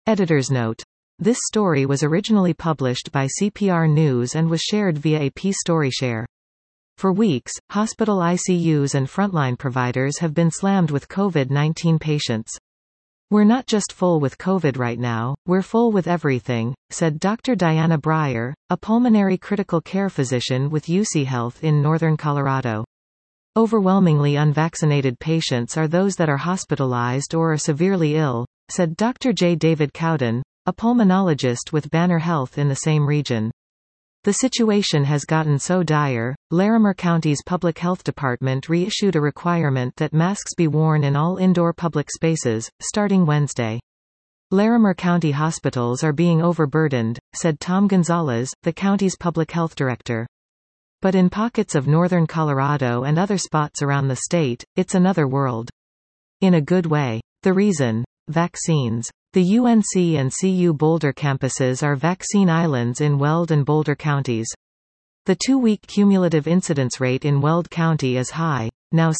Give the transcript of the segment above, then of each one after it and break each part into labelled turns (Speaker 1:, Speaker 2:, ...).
Speaker 1: Editor's note. This story was originally published by CPR News and was shared via a P-Story share. For weeks, hospital ICUs and frontline providers have been slammed with COVID-19 patients. "We're not just full with COVID right now, we're full with everything," said Dr. Diana Breyer, a pulmonary critical care physician with UC Health in northern Colorado. "Overwhelmingly unvaccinated patients are those that are hospitalized or are severely ill," said Dr. J. David Cowden, a pulmonologist with Banner Health in the same region. "The situation has gotten so dire, Larimer County's public health department reissued a requirement that masks be worn in all indoor public spaces, starting Wednesday. Larimer County hospitals are being overburdened," said Tom Gonzalez, the county's public health director. "But in pockets of northern Colorado and other spots around the state, it's another world. In a good way. The reason? Vaccines. The UNC and CU Boulder campuses are vaccine islands in Weld and Boulder counties. The 2-week cumulative incidence rate in Weld County is high, now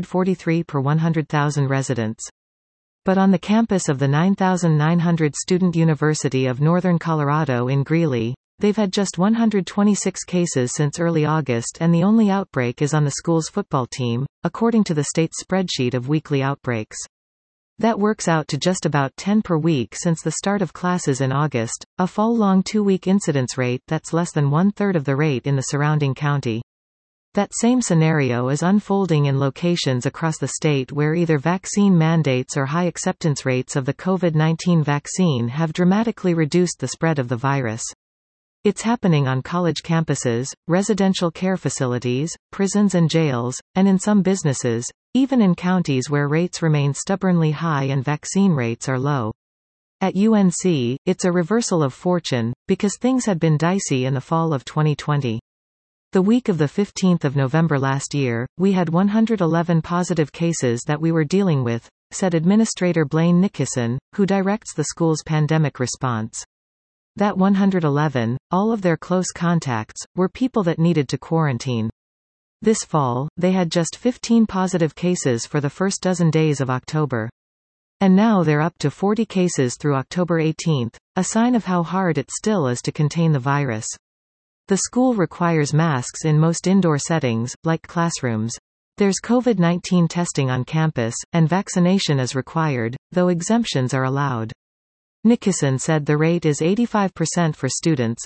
Speaker 1: 643 per 100,000 residents. But on the campus of the 9,900-student University of Northern Colorado in Greeley, they've had just 126 cases since early August, and the only outbreak is on the school's football team, according to the state's spreadsheet of weekly outbreaks. That works out to just about 10 per week since the start of classes in August, a fall-long 2-week incidence rate that's less than one-third of the rate in the surrounding county. That same scenario is unfolding in locations across the state where either vaccine mandates or high acceptance rates of the COVID-19 vaccine have dramatically reduced the spread of the virus. It's happening on college campuses, residential care facilities, prisons and jails, and in some businesses, even in counties where rates remain stubbornly high and vaccine rates are low. At UNC, it's a reversal of fortune, because things had been dicey in the fall of 2020. The week of the 15th of November last year, we had 111 positive cases that we were dealing with, said Administrator Blaine Nickerson, who directs the school's pandemic response. That 111, all of their close contacts, were people that needed to quarantine. This fall, they had just 15 positive cases for the first dozen days of October. And now they're up to 40 cases through October 18, a sign of how hard it still is to contain the virus. The school requires masks in most indoor settings, like classrooms. There's COVID-19 testing on campus, and vaccination is required, though exemptions are allowed. Nickerson said the rate is 85% for students,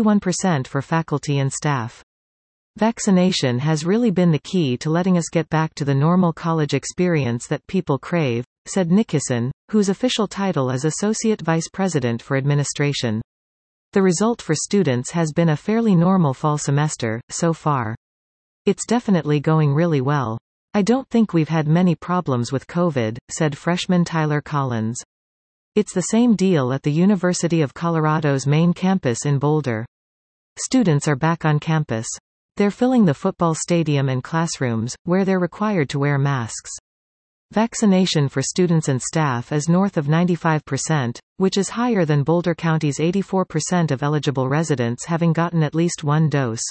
Speaker 1: 91% for faculty and staff. Vaccination has really been the key to letting us get back to the normal college experience that people crave, said Nickerson, whose official title is Associate Vice President for Administration. The result for students has been a fairly normal fall semester, so far. It's definitely going really well. I don't think we've had many problems with COVID, said freshman Tyler Collins. It's the same deal at the University of Colorado's main campus in Boulder. Students are back on campus. They're filling the football stadium and classrooms, where they're required to wear masks. Vaccination for students and staff is north of 95%, which is higher than Boulder County's 84% of eligible residents having gotten at least one dose.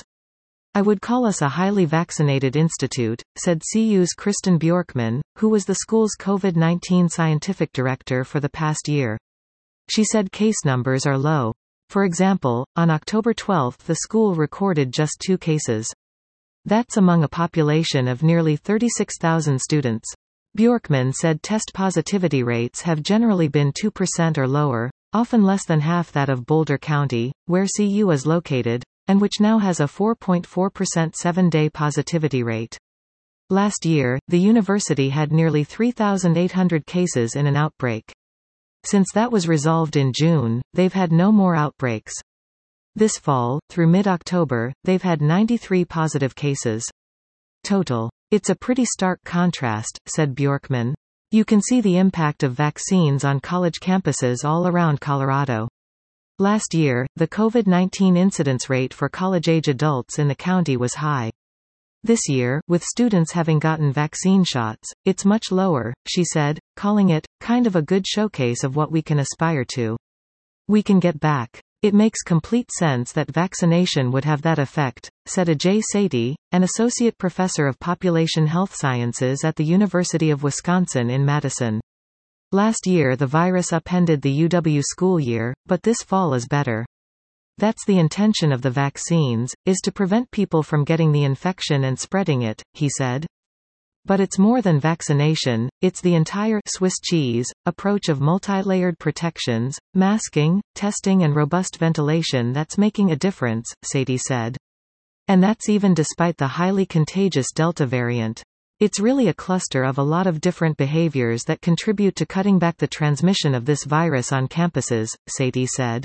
Speaker 1: I would call us a highly vaccinated institute, said CU's Kristen Bjorkman, who was the school's COVID-19 scientific director for the past year. She said case numbers are low. For example, on October 12 the school recorded just 2 cases. That's among a population of nearly 36,000 students. Bjorkman said test positivity rates have generally been 2% or lower, often less than half that of Boulder County, where CU is located, and which now has a 4.4% 7-day positivity rate. Last year, the university had nearly 3,800 cases in an outbreak. Since that was resolved in June, they've had no more outbreaks. This fall, through mid-October, they've had 93 positive cases. Total. It's a pretty stark contrast, said Bjorkman. You can see the impact of vaccines on college campuses all around Colorado. Last year, the COVID-19 incidence rate for college-age adults in the county was high. This year, with students having gotten vaccine shots, it's much lower, she said, calling it, kind of a good showcase of what we can aspire to. We can get back. It makes complete sense that vaccination would have that effect, said Ajay Sethi, an associate professor of population health sciences at the University of Wisconsin in Madison. Last year the virus upended the UW school year, but this fall is better. That's the intention of the vaccines, is to prevent people from getting the infection and spreading it, he said. But it's more than vaccination, it's the entire Swiss cheese approach of multi-layered protections, masking, testing and robust ventilation that's making a difference, Sadie said. And that's even despite the highly contagious Delta variant. It's really a cluster of a lot of different behaviors that contribute to cutting back the transmission of this virus on campuses, Sadie said.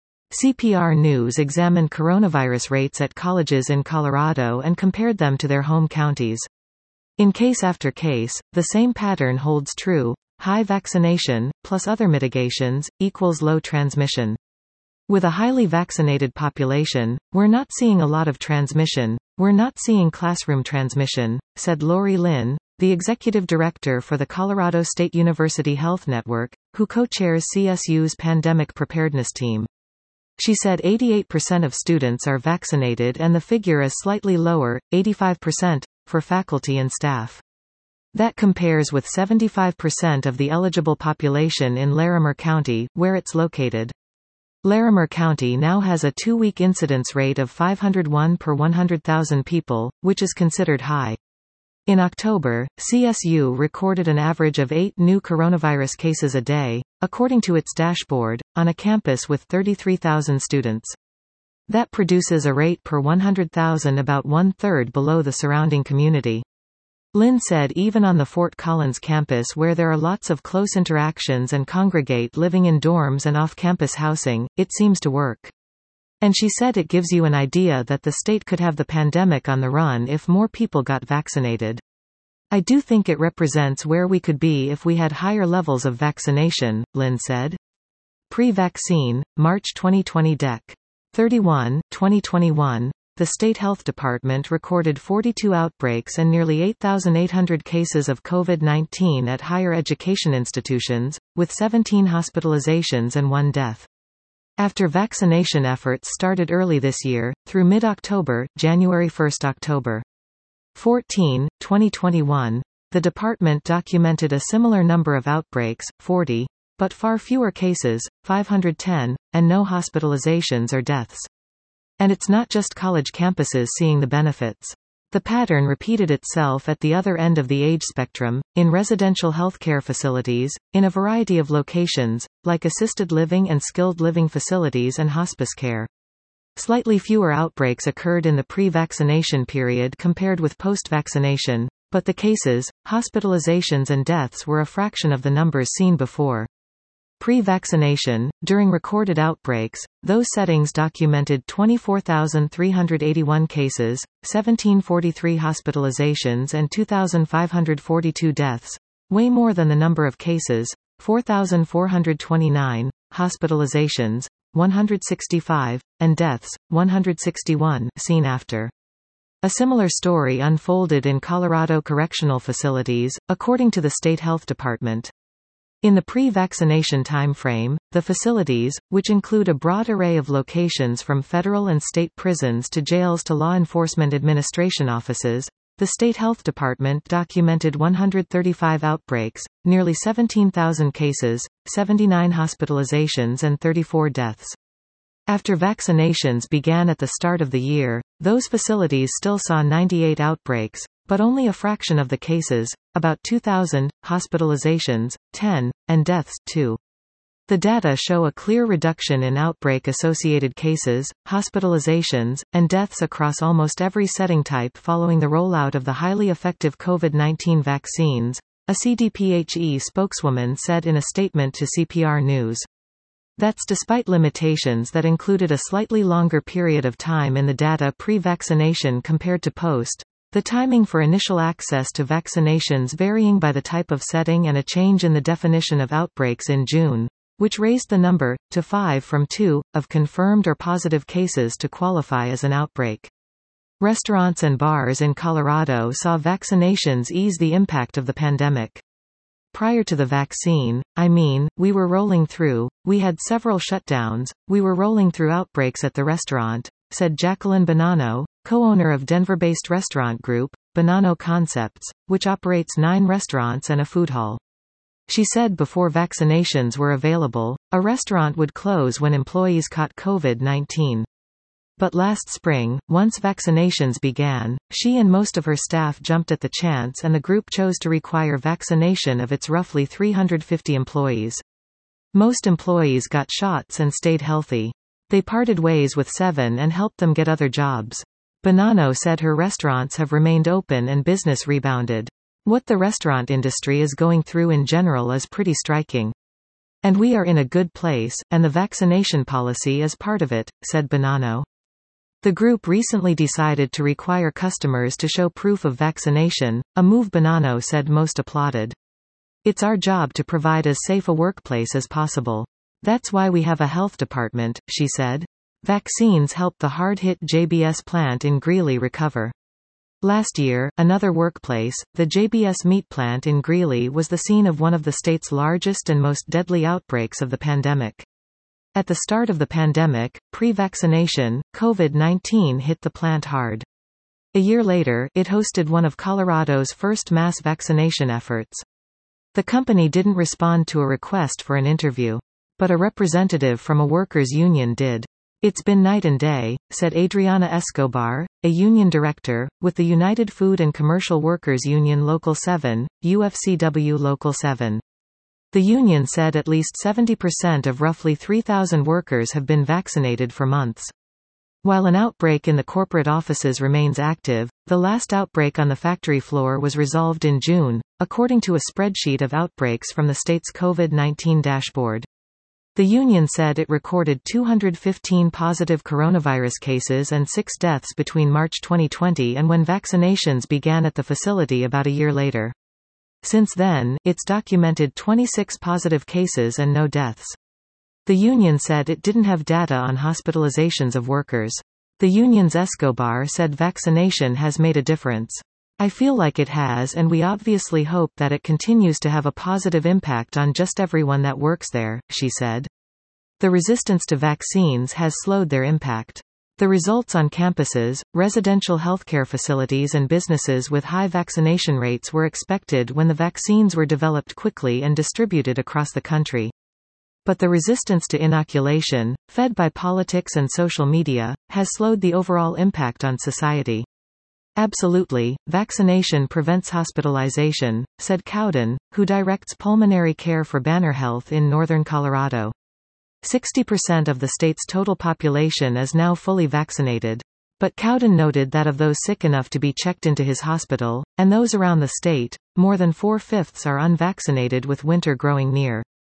Speaker 1: CPR News examined coronavirus rates at colleges in Colorado and compared them to their home counties. In case after case, the same pattern holds true: high vaccination, plus other mitigations, equals low transmission. With a highly vaccinated population, we're not seeing a lot of transmission, we're not seeing classroom transmission, said Lori Lynn, the executive director for the Colorado State University Health Network, who co-chairs CSU's pandemic preparedness team. She said 88% of students are vaccinated and the figure is slightly lower, 85%, for faculty and staff. That compares with 75% of the eligible population in Larimer County, where it's located. Larimer County now has a 2-week incidence rate of 501 per 100,000 people, which is considered high. In October, CSU recorded an average of 8 new coronavirus cases a day, according to its dashboard, on a campus with 33,000 students. That produces a rate per 100,000 about 1/3 below the surrounding community. Lynn said even on the Fort Collins campus where there are lots of close interactions and congregate living in dorms and off-campus housing, it seems to work. And she said it gives you an idea that the state could have the pandemic on the run if more people got vaccinated. I do think it represents where we could be if we had higher levels of vaccination, Lynn said. Pre-vaccine, March 2020 Dec. 31, 2021, the State Health Department recorded 42 outbreaks and nearly 8,800 cases of COVID-19 at higher education institutions, with 17 hospitalizations and 1 death. After vaccination efforts started early this year, through mid-October, January 1 October 14, 2021, the department documented a similar number of outbreaks, 40, but far fewer cases, 510, and no hospitalizations or deaths. And it's not just college campuses seeing the benefits. The pattern repeated itself at the other end of the age spectrum, in residential healthcare facilities, in a variety of locations, like assisted living and skilled living facilities and hospice care. Slightly fewer outbreaks occurred in the pre-vaccination period compared with post-vaccination, but the cases, hospitalizations and deaths were a fraction of the numbers seen before. Pre-vaccination, during recorded outbreaks, those settings documented 24,381 cases, 1,743 hospitalizations and 2,542 deaths, way more than the number of cases, 4,429, hospitalizations, 165, and deaths, 161, seen after. A similar story unfolded in Colorado correctional facilities, according to the State Health Department. In the pre-vaccination timeframe, the facilities, which include a broad array of locations from federal and state prisons to jails to law enforcement administration offices, the State Health Department documented 135 outbreaks, nearly 17,000 cases, 79 hospitalizations and 34 deaths. After vaccinations began at the start of the year, those facilities still saw 98 outbreaks, but only a fraction of the cases, about 2,000, hospitalizations, 10, and deaths, 2. The data show a clear reduction in outbreak-associated cases, hospitalizations, and deaths across almost every setting type following the rollout of the highly effective COVID-19 vaccines, a CDPHE spokeswoman said in a statement to CPR News. That's despite limitations that included a slightly longer period of time in the data pre-vaccination compared to post, the timing for initial access to vaccinations varying by the type of setting and a change in the definition of outbreaks in June, which raised the number, to 5 from 2, of confirmed or positive cases to qualify as an outbreak. Restaurants and bars in Colorado saw vaccinations ease the impact of the pandemic. Prior to the vaccine, we were rolling through, we had several shutdowns, we were rolling through outbreaks at the restaurant, said Jacqueline Bonanno, co-owner of Denver-based restaurant group, Bonanno Concepts, which operates 9 restaurants and a food hall. She said before vaccinations were available, a restaurant would close when employees caught COVID-19. But last spring, once vaccinations began, she and most of her staff jumped at the chance and the group chose to require vaccination of its roughly 350 employees. Most employees got shots and stayed healthy. They parted ways with 7 and helped them get other jobs. Bonanno said her restaurants have remained open and business rebounded. What the restaurant industry is going through in general is pretty striking. And we are in a good place, and the vaccination policy is part of it, said Bonanno. The group recently decided to require customers to show proof of vaccination, a move Bonanno said most applauded. It's our job to provide as safe a workplace as possible. That's why we have a health department, she said. Vaccines helped the hard-hit JBS plant in Greeley recover. Last year, another workplace, the JBS meat plant in Greeley, was the scene of one of the state's largest and most deadly outbreaks of the pandemic. At the start of the pandemic, pre-vaccination, COVID-19 hit the plant hard. A year later, it hosted one of Colorado's first mass vaccination efforts. The company didn't respond to a request for an interview. But a representative from a workers' union did. It's been night and day, said Adriana Escobar, a union director, with the United Food and Commercial Workers Union Local 7, UFCW Local 7. The union said at least 70% of roughly 3,000 workers have been vaccinated for months. While an outbreak in the corporate offices remains active, the last outbreak on the factory floor was resolved in June, according to a spreadsheet of outbreaks from the state's COVID-19 dashboard. The union said it recorded 215 positive coronavirus cases and 6 deaths between March 2020 and when vaccinations began at the facility about a year later. Since then, it's documented 26 positive cases and no deaths. The union said it didn't have data on hospitalizations of workers. The union's Escobar said vaccination has made a difference. I feel like it has, and we obviously hope that it continues to have a positive impact on just everyone that works there, she said. The resistance to vaccines has slowed their impact. The results on campuses, residential healthcare facilities and businesses with high vaccination rates were expected when the vaccines were developed quickly and distributed across the country. But the resistance to inoculation, fed by politics and social media, has slowed the overall impact on society. Absolutely, vaccination prevents hospitalization, said Cowden, who directs pulmonary care for Banner Health in northern Colorado. 60% of the state's total population is now fully vaccinated. But Cowden noted that of those sick enough to be checked into his hospital, and those around the state, more than 4/5 are unvaccinated with winter growing near.